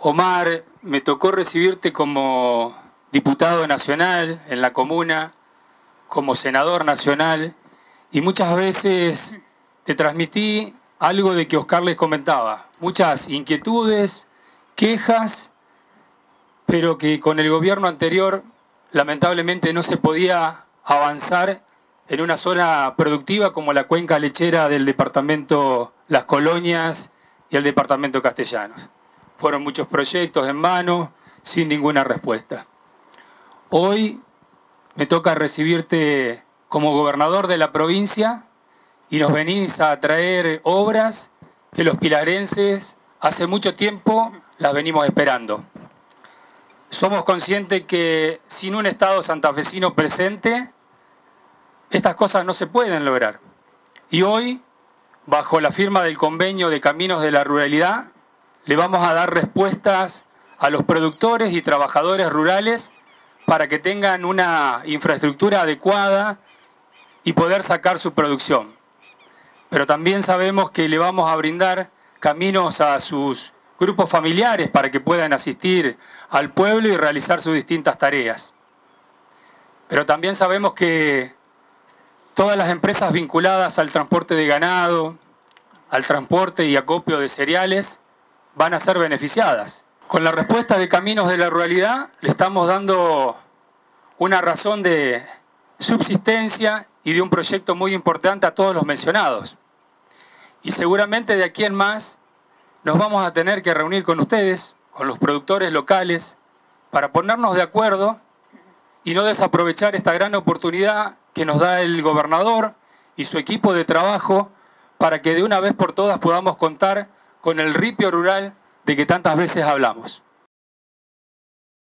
Omar, me tocó recibirte como diputado nacional en la comuna, como senador nacional, y muchas veces te transmití algo de que Oscar les comentaba, muchas inquietudes, quejas, pero que con el gobierno anterior lamentablemente no se podía avanzar en una zona productiva como la cuenca lechera del departamento Las Colonias y el departamento Castellanos. Fueron muchos proyectos en mano sin ninguna respuesta. Hoy me toca recibirte como gobernador de la provincia y nos venís a traer obras que los pilarenses hace mucho tiempo las venimos esperando. Somos conscientes que sin un Estado santafesino presente, estas cosas no se pueden lograr. Y hoy, bajo la firma del convenio de Caminos de la Ruralidad, le vamos a dar respuestas a los productores y trabajadores rurales para que tengan una infraestructura adecuada y poder sacar su producción. Pero también sabemos que le vamos a brindar caminos a sus grupos familiares para que puedan asistir al pueblo y realizar sus distintas tareas. Pero también sabemos que todas las empresas vinculadas al transporte de ganado, al transporte y acopio de cereales, van a ser beneficiadas. Con la respuesta de Caminos de la Ruralidad le estamos dando una razón de subsistencia y de un proyecto muy importante a todos los mencionados. Y seguramente de aquí en más nos vamos a tener que reunir con ustedes, con los productores locales, para ponernos de acuerdo y no desaprovechar esta gran oportunidad que nos da el gobernador y su equipo de trabajo para que de una vez por todas podamos contar con el ripio rural de que tantas veces hablamos.